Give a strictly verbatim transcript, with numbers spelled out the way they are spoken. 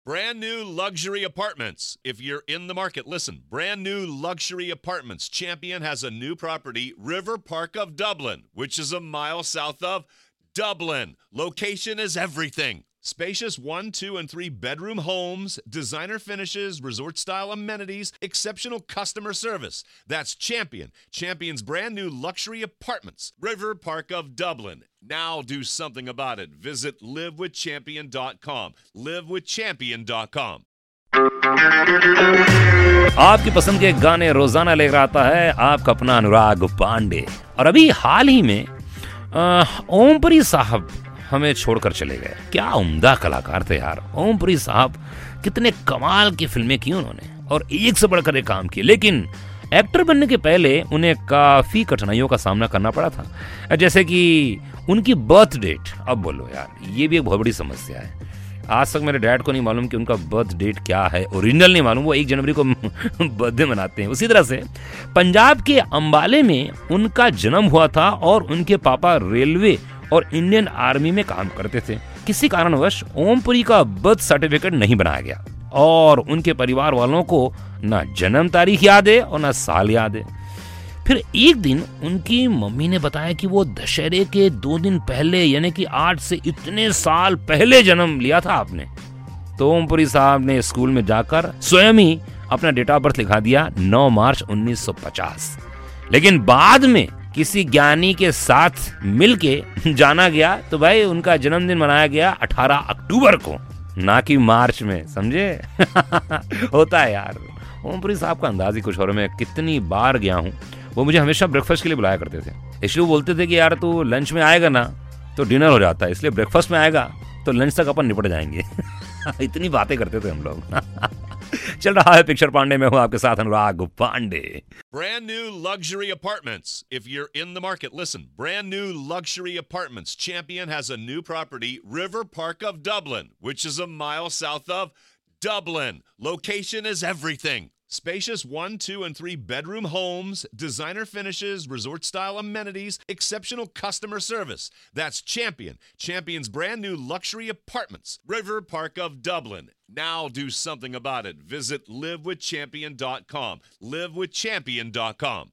Brand new luxury apartments. If you're in the market, listen. Brand new luxury apartments. Champion has a new property, River Park of Dublin, which is a mile south of Dublin. Location is everything. Spacious one, two, and three bedroom homes, designer finishes, resort-style amenities, exceptional customer service. That's Champion. Champion's brand new luxury apartments. River Park of Dublin. Now do something about it. Visit live with champion dot com. live with champion dot com. आपकी पसंद के गाने रोजाना लेकर आता है आपका अपना अनुराग पांडे। और अभी हाल ही में ओमपुरी साहब हमें छोड़कर चले गए। क्या उम्दा कलाकार थे यार। ओमपुरी साहब कितने कमाल की फिल्में की उन्होंने और एक से बढ़कर एक काम किए, लेकिन एक्टर बनने के पहले उन्हें काफ़ी कठिनाइयों का सामना करना पड़ा था। जैसे कि उनकी बर्थ डेट, अब बोलो यार, ये भी एक बहुत बड़ी समस्या है। आज तक मेरे डैड को नहीं मालूम कि उनका बर्थ डेट क्या है, ओरिजिनल नहीं मालूम, वो एक जनवरी को बर्थडे मनाते हैं। उसी तरह से पंजाब के अंबाले में उनका जन्म हुआ था और उनके पापा रेलवे और इंडियन आर्मी में काम करते थे। किसी कारणवश ओमपुरी का बर्थ सर्टिफिकेट नहीं बनाया गया और उनके परिवार वालों को ना जन्म तारीख याद है और ना साल याद है। फिर एक दिन उनकी मम्मी ने बताया कि वो दशहरे के दो दिन पहले, यानी कि आज से इतने साल पहले जन्म लिया था आपने। तो ओमपुरी साहब ने स्कूल में जाकर स्वयं ही अपना डेट ऑफ बर्थ लिखा दिया नौ मार्च उन्नीस सौ पचास। लेकिन बाद में किसी ज्ञानी के साथ मिलके जाना गया तो भाई उनका जन्मदिन मनाया गया अठारह अक्टूबर को, ना कि मार्च में, समझे। होता है यार। ओमपुरी साहब का अंदाज ही कुछ और। मैं कितनी बार गया हूँ, वो मुझे हमेशा ब्रेकफास्ट के लिए बुलाया करते थे। इसलिए वो बोलते थे कि यार तू लंच में आएगा ना तो डिनर हो जाता है, इसलिए ब्रेकफास्ट में आएगा तो लंच तक अपन निपट जाएंगे। इतनी बातें करते थे हम लोग। चल रहा है पिक्चर पांडे में हूं आपके साथ अनुराग Pandey. Brand new luxury apartments. If you're in the market, listen. Brand new luxury apartments. Champion has a new property, River Park of Dublin, which is a mile south of Dublin. Location is everything. Spacious one, two, and three bedroom homes, designer finishes, resort-style amenities, exceptional customer service. That's Champion. Champion's brand new luxury apartments. River Park of Dublin. Now do something about it. Visit live with champion dot com. live with champion dot com.